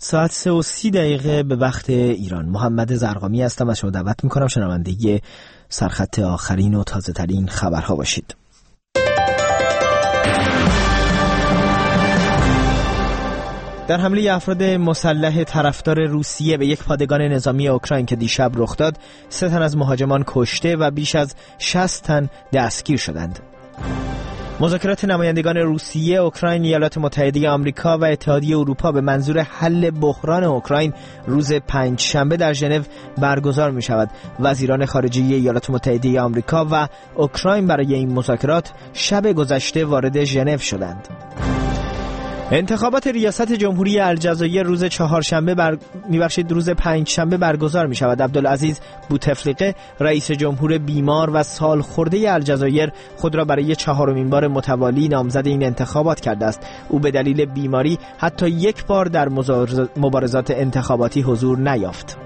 ساعت 3:30 به وقت ایران. محمد زرقامی هستم. از شما دعوت میکنم شنونده سرخط آخرین و تازه ترین خبرها باشید. در حمله افراد مسلح طرفدار روسیه به یک پادگان نظامی اوکراین که دیشب رخ داد، 3 تن از مهاجمان کشته و بیش از 60 تن دستگیر شدند. مذاکرات نمایندگان روسیه، اوکراین، ایالات متحده آمریکا و اتحادیه اروپا به منظور حل بحران اوکراین روز 5 شنبه در ژنو برگزار می شود. وزیران خارجه ایالات متحده آمریکا و اوکراین برای این مذاکرات شب گذشته وارد ژنو شدند. انتخابات ریاست جمهوری الجزایر روز روز 5 شنبه برگزار می شود. عبدالعزیز بوتفلیقه رئیس جمهور بیمار و سال خورده الجزایر خود را برای 4مین بار متوالی نامزد این انتخابات کرده است. او به دلیل بیماری حتی یک بار در مبارزات انتخاباتی حضور نیافت.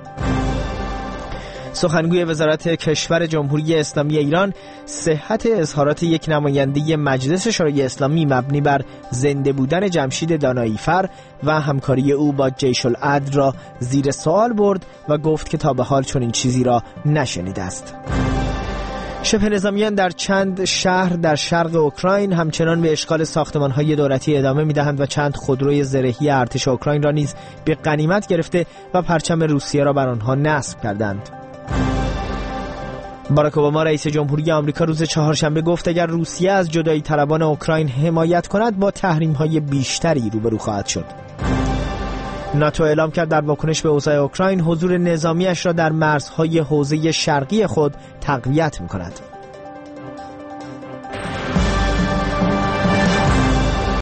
سخنگوی وزارت کشور جمهوری اسلامی ایران صحت اظهارات یک نماینده مجلس شورای اسلامی مبنی بر زنده بودن جمشید داناییفر و همکاری او با جیش العدل را زیر سوال برد و گفت که تا به حال چنین چیزی را نشنیده است. شبه نظامیان در چند شهر در شرق اوکراین همچنان به اشغال ساختمان‌های دولتی ادامه می‌دهند و چند خودروی زرهی ارتش اوکراین را نیز به غنیمت گرفته و پرچم روسیه را بر آنها نصب کردند. باراک اوباما رئیس جمهوری آمریکا روز 4 شنبه گفت اگر روسیه از جدایی طلبان اوکراین حمایت کند با تحریم‌های بیشتری روبرو خواهد شد. ناتو اعلام کرد در واکنش به اوضاع اوکراین حضور نظامیش را در مرزهای حوزه شرقی خود تقویت می‌کند.